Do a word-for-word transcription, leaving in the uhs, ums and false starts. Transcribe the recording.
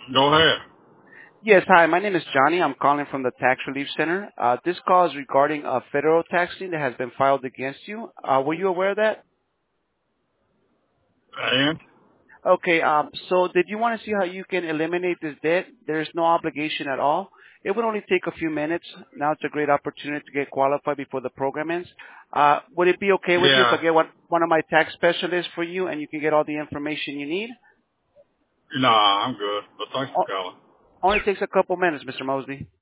Go ahead. Yes, hi. My name is Johnny. I'm calling from the Tax Relief Center. Uh, this call is regarding a federal tax lien that has been filed against you. Uh, were you aware of that? And Okay. Um, so, did you want to see how you can eliminate this debt? There's no obligation at all. It would only take a few minutes. Now it's a great opportunity to get qualified before the program ends. Uh, would it be okay with you if yeah, I get one, one of my tax specialists for you and you can get all the information you need? nah, I'm good. But thanks for O- calling. Only takes a couple minutes, Mister Mosley.